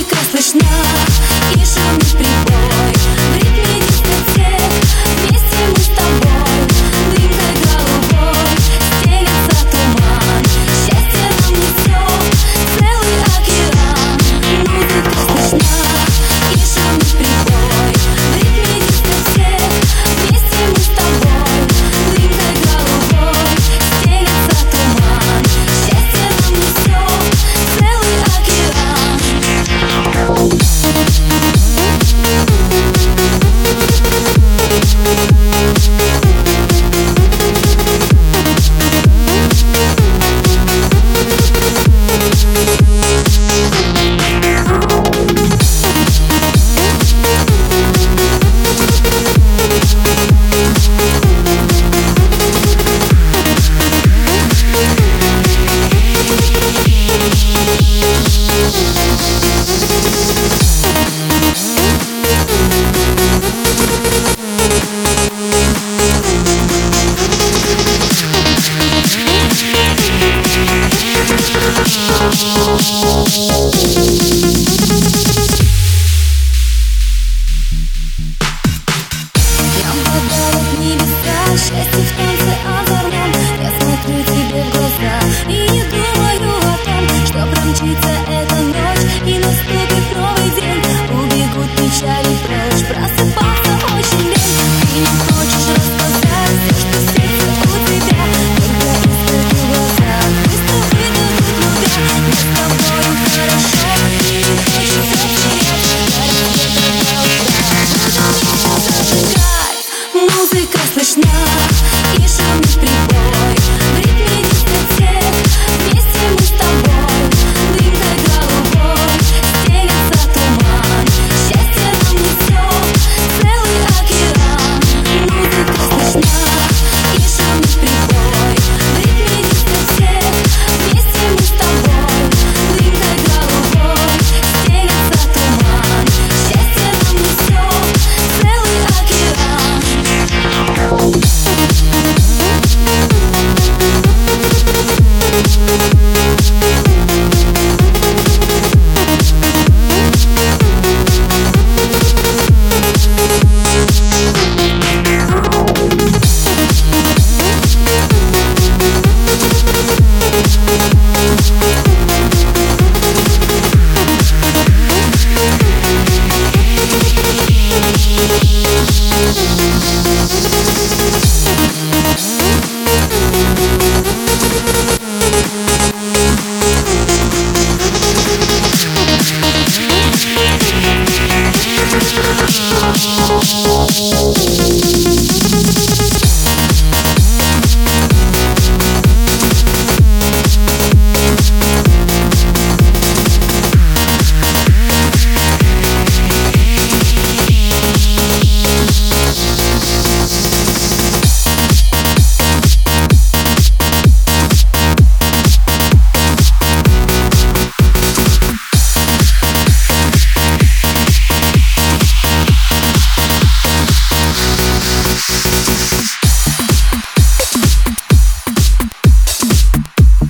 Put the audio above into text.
Музыка слышна и шумит прибой. В ритме дискотек вместе мы с тобой. Дымкой голубой стелется туман. Счастье нам несет целый океан. Музыка слышна и шумит прибой. В ритме дискотек вместе мы с тобой. Дымкой голубой стелется туман. Счастье нам несет целый океан. We'll be right back.